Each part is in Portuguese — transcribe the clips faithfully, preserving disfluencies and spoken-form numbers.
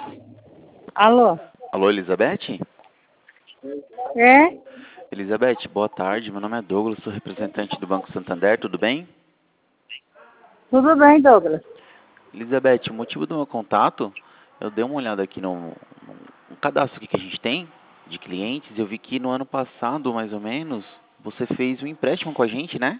Alô? Alô, Elizabeth? É? Elizabeth, boa tarde. Meu nome é Douglas, sou representante do Banco Santander, tudo bem? Tudo bem, Douglas? Elizabeth, o motivo do meu contato, eu dei uma olhada aqui no, no, no cadastro aqui que a gente tem de clientes e eu vi que no ano passado, mais ou menos, você fez um empréstimo com a gente, né?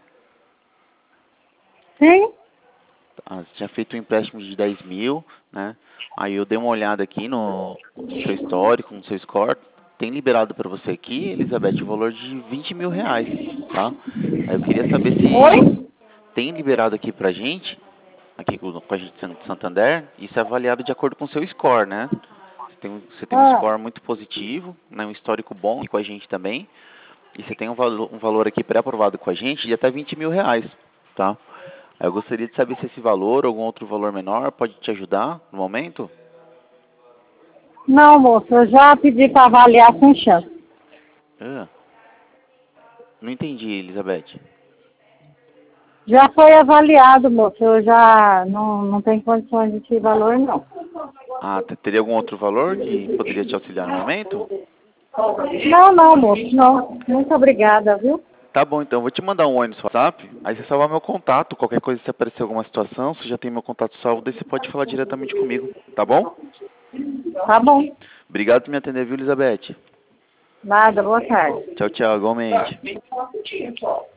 Sim? Ah, você tinha feito um empréstimo de dez mil, né? Aí eu dei uma olhada aqui no, no seu histórico, no seu score. Tem liberado para você aqui, Elizabeth, o valor de vinte mil reais, tá? Aí eu queria saber se Oi? tem liberado aqui pra gente, aqui com com a gente de Santander, isso é avaliado de acordo com o seu score, né? Você tem, um- você tem um Ah, score muito positivo, né? Um histórico bom aqui com a gente também. E você tem um valor, um valor aqui pré-aprovado com a gente de até vinte mil reais, tá? Aí eu gostaria de saber se esse valor ou algum outro valor menor pode te ajudar no momento. não, moço, eu já pedi para avaliar sem chance. Ah, não entendi, Elizabeth. Já foi avaliado, moço, eu já não, não tenho condições de te valor, não. Ah, te- teria algum outro valor que poderia te auxiliar no momento? Não, não, moço, não. Muito obrigada, viu? Tá bom, então, eu vou te mandar um oi no seu WhatsApp, aí você salvar meu contato, qualquer coisa se aparecer alguma situação, você já tem meu contato salvo, daí você pode falar diretamente comigo, tá bom? Tá bom. Obrigado por me atender, viu, Elizabeth? Nada, boa tarde. Tchau, tchau, igualmente.